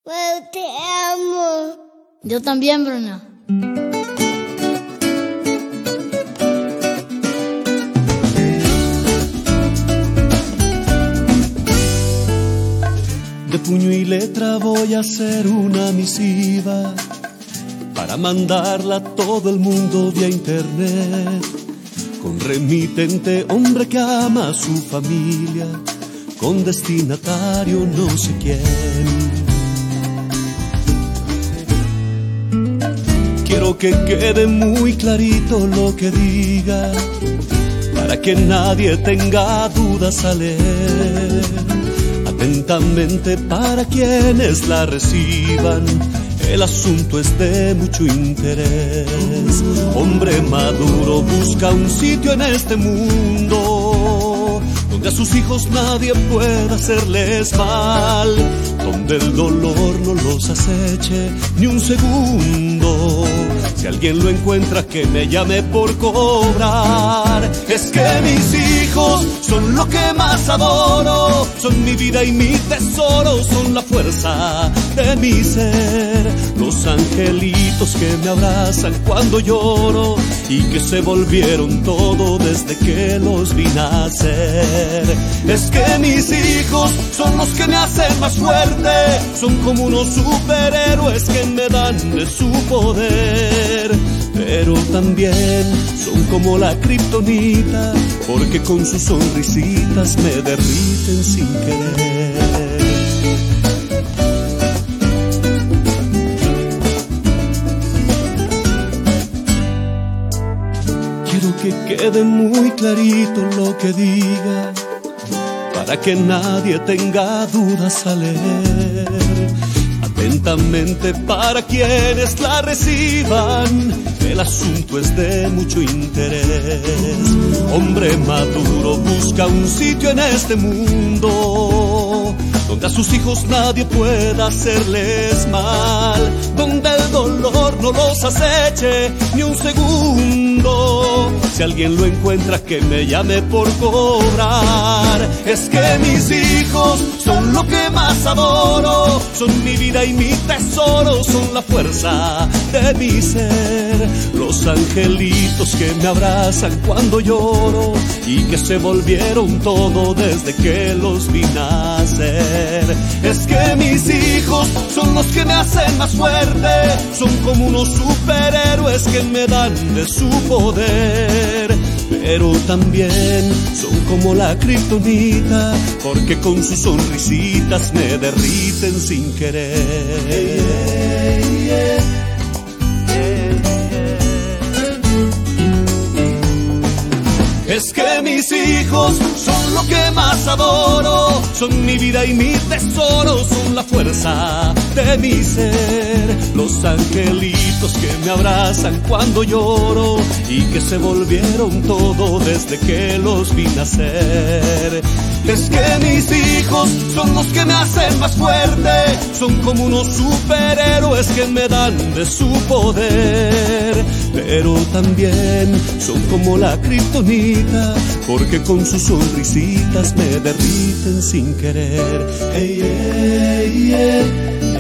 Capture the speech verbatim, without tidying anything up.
Pero te amo. Yo también, Bruna. De puño y letra voy a hacer una misiva para mandarla a todo el mundo vía internet, con remitente hombre que ama a su familia, con destinatario no sé quién. Quiero que quede muy clarito lo que diga, para que nadie tenga dudas al leer. Atentamente para quienes la reciban, el asunto es de mucho interés. Hombre maduro busca un sitio en este mundo donde a sus hijos nadie pueda hacerles mal, donde el dolor no los aceche ni un segundo. Si alguien lo encuentra, que me llame por cobrar. Es que mis hijos son lo que más adoro, son mi vida y mi tesoro, son la fuerza de mi ser, los angelitos que me abrazan cuando lloro y que se volvieron todo desde que los vi nacer. Es que mis hijos son los que me hacen más fuerte, son como unos superhéroes que me dan de su poder, pero también son como la kriptonita, porque con sus sonrisitas me derriten sin querer. Quiero que quede muy clarito lo que diga, para que nadie tenga dudas al leer. Atentamente para quienes la reciban, el asunto es de mucho interés. Hombre maduro busca un sitio en este mundo donde a sus hijos nadie pueda hacerles mal, donde el dolor no los aceche ni un segundo. Si alguien lo encuentra, que me llame por cobrar. Es que mis hijos son lo que más adoro, son mi vida y mi tesoro, son la fuerza de mi ser, los angelitos que me abrazan cuando lloro y que se volvieron todo desde que los vi nacer. Es que mis hijos son los que me hacen más fuerte, son como unos superhéroes que me dan de su poder, pero también son como la kriptonita, porque con sus sonrisitas me derriten sin querer. Yeah, yeah. Es que mis hijos son lo que más adoro, son mi vida y mi tesoro, son la fuerza de mi ser, los angelitos que me abrazan cuando lloro y que se volvieron todo desde que los vi nacer. Es que mis hijos son los que me hacen más fuerte, son como unos superhéroes que me dan de su poder, pero también son como la kriptonita, porque con sus sonrisitas me derriten sin querer. Hey, hey, hey.